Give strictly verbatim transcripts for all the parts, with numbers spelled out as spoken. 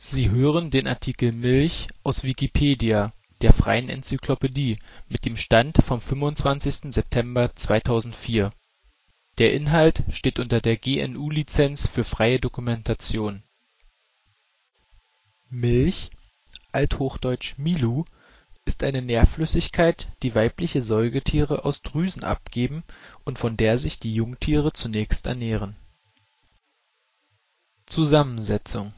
Sie hören den Artikel Milch, aus Wikipedia, der freien Enzyklopädie. Mit dem Stand vom Der Inhalt steht unter der G N U Lizenz für freie Dokumentation. Milch (althochdeutsch Milu) ist eine Nährflüssigkeit, die weibliche Säugetiere aus Drüsen abgeben und von der sich die Jungtiere zunächst ernähren. Zusammensetzung: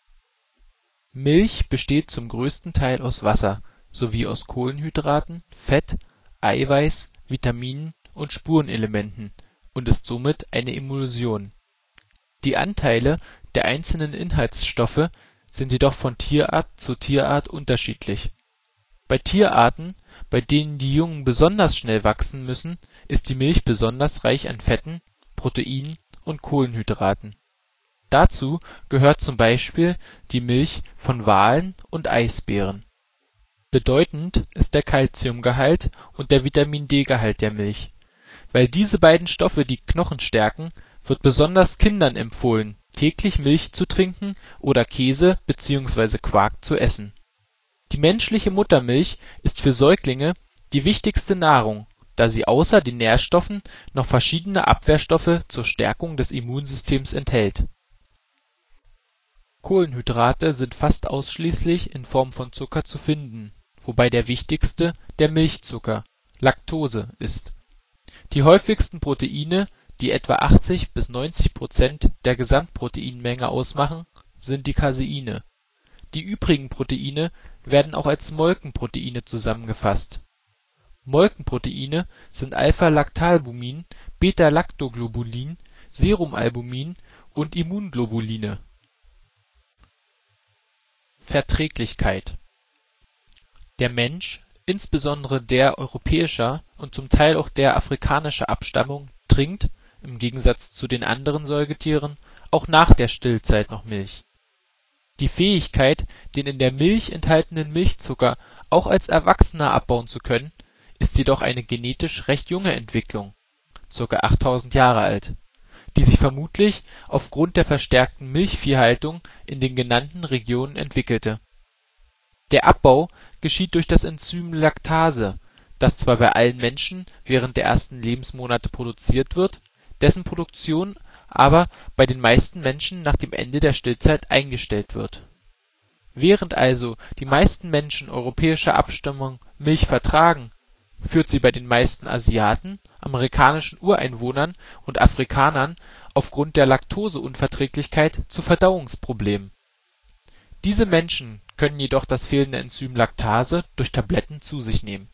Milch besteht zum größten Teil aus Wasser sowie aus Kohlenhydraten, Fett, Eiweiß, Vitaminen und Spurenelementen und ist somit eine Emulsion. Die Anteile der einzelnen Inhaltsstoffe sind jedoch von Tierart zu Tierart unterschiedlich. Bei Tierarten, bei denen die Jungen besonders schnell wachsen müssen, ist die Milch besonders reich an Fetten, Proteinen und Kohlenhydraten. Dazu gehört zum Beispiel die Milch von Walen und Eisbären. Bedeutend ist der Calciumgehalt und der Vitamin-D-Gehalt der Milch. Weil diese beiden Stoffe die Knochen stärken, wird besonders Kindern empfohlen, täglich Milch zu trinken oder Käse bzw. Quark zu essen. Die menschliche Muttermilch ist für Säuglinge die wichtigste Nahrung, da sie außer den Nährstoffen noch verschiedene Abwehrstoffe zur Stärkung des Immunsystems enthält. Kohlenhydrate sind fast ausschließlich in Form von Zucker zu finden, wobei der wichtigste der Milchzucker (Laktose) ist. Die häufigsten Proteine, die etwa achtzig bis neunzig Prozent der Gesamtproteinmenge ausmachen, sind die Caseine. Die übrigen Proteine werden auch als Molkenproteine zusammengefasst. Molkenproteine sind Alpha-Lactalbumin, Beta-Lactoglobulin, Serumalbumin und Immunglobuline. Verträglichkeit: Der Mensch, insbesondere der europäischer und zum Teil auch der afrikanischer Abstammung, trinkt, im Gegensatz zu den anderen Säugetieren, auch nach der Stillzeit noch Milch. Die Fähigkeit, den in der Milch enthaltenen Milchzucker auch als Erwachsener abbauen zu können, ist jedoch eine genetisch recht junge Entwicklung (ca. achttausend Jahre alt), die sich vermutlich aufgrund der verstärkten Milchviehhaltung in den genannten Regionen entwickelte. Der Abbau geschieht durch das Enzym Lactase, das zwar bei allen Menschen während der ersten Lebensmonate produziert wird, dessen Produktion aber bei den meisten Menschen nach dem Ende der Stillzeit eingestellt wird. Während also die meisten Menschen europäischer Abstammung Milch vertragen, führt sie bei den meisten Asiaten, amerikanischen Ureinwohnern und Afrikanern aufgrund der Laktoseunverträglichkeit zu Verdauungsproblemen. Diese Menschen können jedoch das fehlende Enzym Lactase durch Tabletten zu sich nehmen.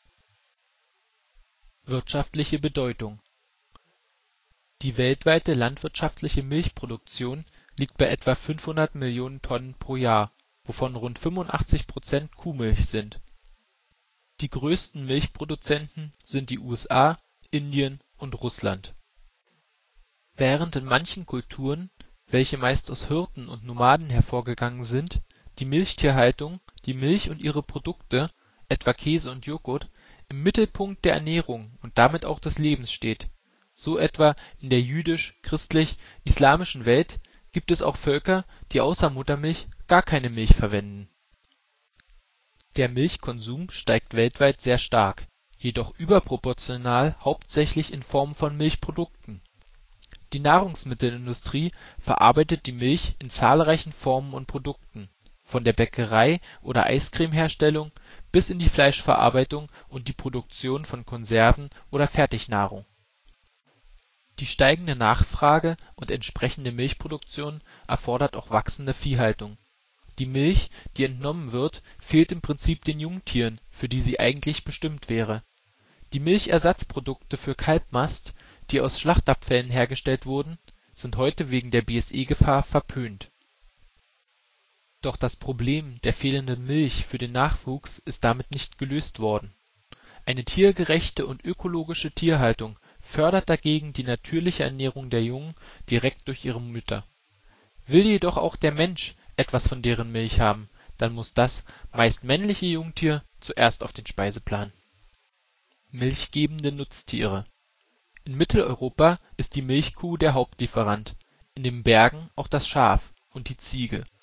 Wirtschaftliche Bedeutung: Die weltweite landwirtschaftliche Milchproduktion liegt bei etwa fünfhundert Millionen Tonnen pro Jahr, wovon rund fünfundachtzig Prozent Kuhmilch sind. Die größten Milchproduzenten sind die U S A, Indien und Russland. Während in manchen Kulturen, welche meist aus Hirten und Nomaden hervorgegangen sind, die Milchtierhaltung, die Milch und ihre Produkte, etwa Käse und Joghurt, im Mittelpunkt der Ernährung und damit auch des Lebens steht, so etwa in der jüdisch-christlich-islamischen Welt, gibt es auch Völker, die außer Muttermilch gar keine Milch verwenden. Der Milchkonsum steigt weltweit sehr stark, jedoch überproportional hauptsächlich in Form von Milchprodukten. Die Nahrungsmittelindustrie verarbeitet die Milch in zahlreichen Formen und Produkten, von der Bäckerei oder Eiscreme-Herstellung bis in die Fleischverarbeitung und die Produktion von Konserven oder Fertignahrung. Die steigende Nachfrage und entsprechende Milchproduktion erfordert auch wachsende Viehhaltung. Die Milch, die entnommen wird, fehlt im Prinzip den Jungtieren, für die sie eigentlich bestimmt wäre. Die Milchersatzprodukte für Kalbmast, die aus Schlachtabfällen hergestellt wurden, sind heute wegen der B S E-Gefahr verpönt. Doch das Problem der fehlenden Milch für den Nachwuchs ist damit nicht gelöst worden. Eine tiergerechte und ökologische Tierhaltung fördert dagegen die natürliche Ernährung der Jungen direkt durch ihre Mütter. Will jedoch auch der Mensch etwas von deren Milch haben, dann muss das meist männliche Jungtier zuerst auf den Speiseplan. Milchgebende Nutztiere: In Mitteleuropa ist die Milchkuh der Hauptlieferant, in den Bergen auch das Schaf und die Ziege.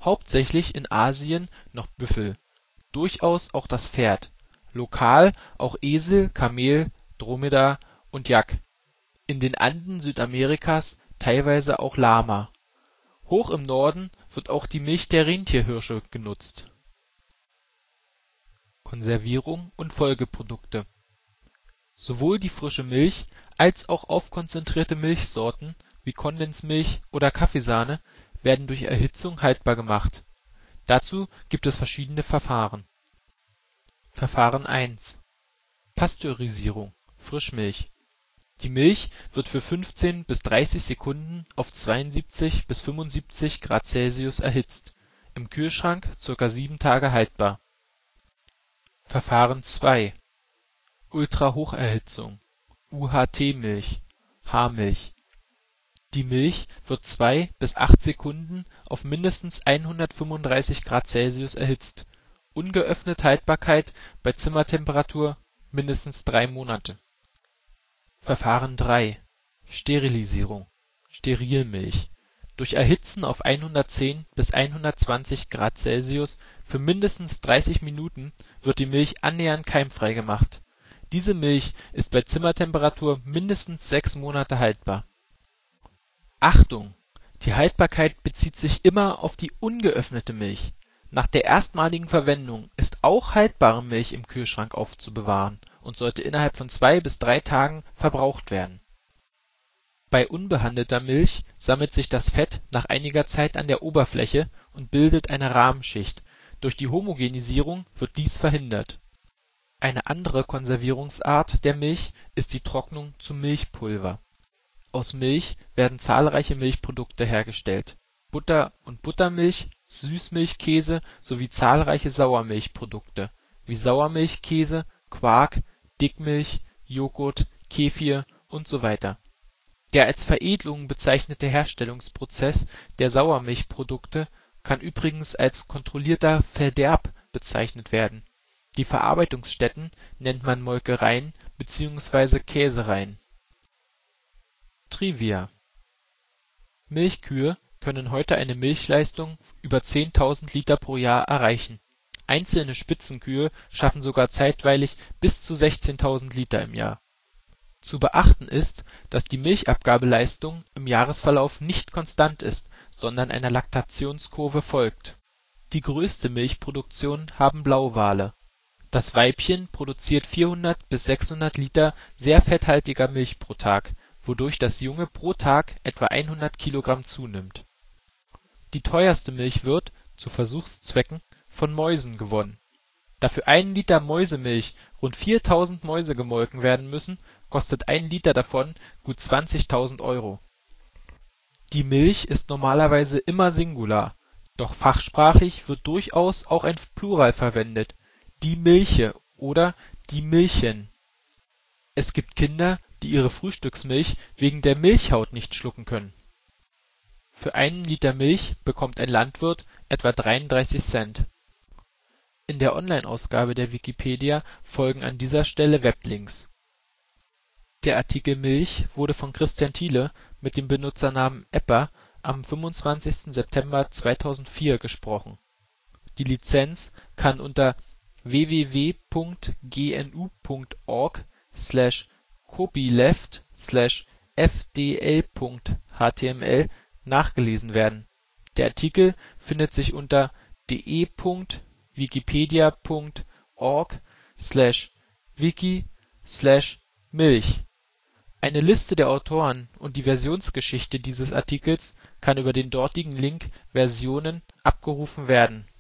hauptsächlich in Asien noch Büffel, durchaus auch das Pferd, lokal auch Esel, Kamel, Dromedar und Yak, in den Anden Südamerikas teilweise auch Lama. Hoch im Norden wird auch die Milch der Rentierhirsche genutzt. Konservierung und Folgeprodukte: Sowohl die frische Milch als auch aufkonzentrierte Milchsorten wie Kondensmilch oder Kaffeesahne werden durch Erhitzung haltbar gemacht. Dazu gibt es verschiedene Verfahren. Verfahren eins: Pasteurisierung (Frischmilch). Die Milch wird für fünfzehn bis dreißig Sekunden auf zweiundsiebzig bis fünfundsiebzig Grad Celsius erhitzt, im Kühlschrank ca. sieben Tage haltbar. Verfahren zwei: Ultrahocherhitzung (U H T-Milch, Haarmilch). Die Milch wird zwei bis acht Sekunden auf mindestens hundertfünfunddreißig Grad Celsius erhitzt, ungeöffnet Haltbarkeit bei Zimmertemperatur mindestens drei Monate. Verfahren drei: Sterilisierung (Sterilmilch). Durch Erhitzen auf hundertzehn bis hundertzwanzig Grad Celsius für mindestens dreißig Minuten wird die Milch annähernd keimfrei gemacht. Diese Milch ist bei Zimmertemperatur mindestens sechs Monate haltbar. Achtung! Die Haltbarkeit bezieht sich immer auf die ungeöffnete Milch. Nach der erstmaligen Verwendung ist auch haltbare Milch im Kühlschrank aufzubewahren und sollte innerhalb von zwei bis drei Tagen verbraucht werden. Bei unbehandelter Milch sammelt sich das Fett nach einiger Zeit an der Oberfläche und bildet eine Rahmschicht. Durch die Homogenisierung wird dies verhindert. Eine andere Konservierungsart der Milch ist die Trocknung zu Milchpulver. Aus Milch werden zahlreiche Milchprodukte hergestellt: Butter und Buttermilch, Süßmilchkäse sowie zahlreiche Sauermilchprodukte wie Sauermilchkäse, Quark, Dickmilch, Joghurt, Kefir usw. Der als Veredelung bezeichnete Herstellungsprozess der Sauermilchprodukte kann übrigens als kontrollierter Verderb bezeichnet werden. Die Verarbeitungsstätten nennt man Molkereien bzw. Käsereien. Trivia: Milchkühe können heute eine Milchleistung über zehntausend Liter pro Jahr erreichen. Einzelne Spitzenkühe schaffen sogar zeitweilig bis zu sechzehntausend Liter im Jahr. Zu beachten ist, dass die Milchabgabeleistung im Jahresverlauf nicht konstant ist, sondern einer Laktationskurve folgt. Die größte Milchproduktion haben Blauwale. Das Weibchen produziert vierhundert bis sechshundert Liter sehr fetthaltiger Milch pro Tag, wodurch das Junge pro Tag etwa hundert Kilogramm zunimmt. Die teuerste Milch wird, zu Versuchszwecken, von Mäusen gewonnen. Da für einen Liter Mäusemilch rund viertausend Mäuse gemolken werden müssen, kostet ein Liter davon gut zwanzigtausend Euro. Die Milch ist normalerweise immer Singular, doch fachsprachlich wird durchaus auch ein Plural verwendet: die Milche oder die Milchen. Es gibt Kinder, die ihre Frühstücksmilch wegen der Milchhaut nicht schlucken können. Für einen Liter Milch bekommt ein Landwirt etwa dreiunddreißig Cent. In der Online-Ausgabe der Wikipedia folgen an dieser Stelle Weblinks. Der Artikel Milch wurde von Christian Thiele mit dem Benutzernamen epper am fünfundzwanzigsten September zweitausendvier gesprochen. Die Lizenz kann unter w w w punkt g n u punkt org slash copyleft slash f d l punkt h t m l nachgelesen werden. Der Artikel findet sich unter de punkt wikipedia punkt org slash wiki slash milch. Eine Liste der Autoren und die Versionsgeschichte dieses Artikels kann über den dortigen Link Versionen abgerufen werden